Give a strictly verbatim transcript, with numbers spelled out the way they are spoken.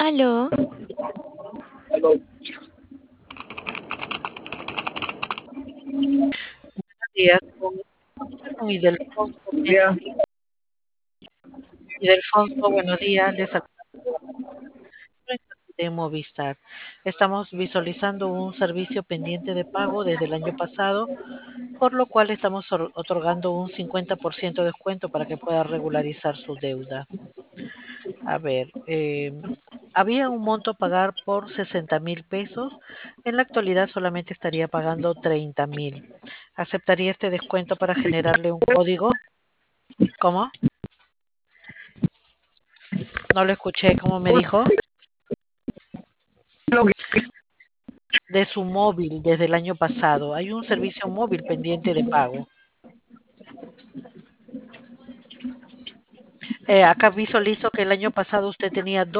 Aló, Aló. Días con, con Idelfonso, Ya. Idelfonso, buenos días, les saludo de Movistar. Estamos visualizando un servicio pendiente de pago desde el año pasado, por lo cual estamos or- otorgando un cincuenta por ciento de descuento para que pueda regularizar su deuda. A ver, eh, había un monto a pagar por sesenta mil pesos, en la actualidad solamente estaría pagando treinta mil. ¿Aceptaría este descuento para generarle un código? ¿Cómo? No lo escuché, ¿cómo me dijo? De su móvil desde el año pasado. Hay un servicio móvil pendiente de pago. Eh, acá visualizo que el año pasado usted tenía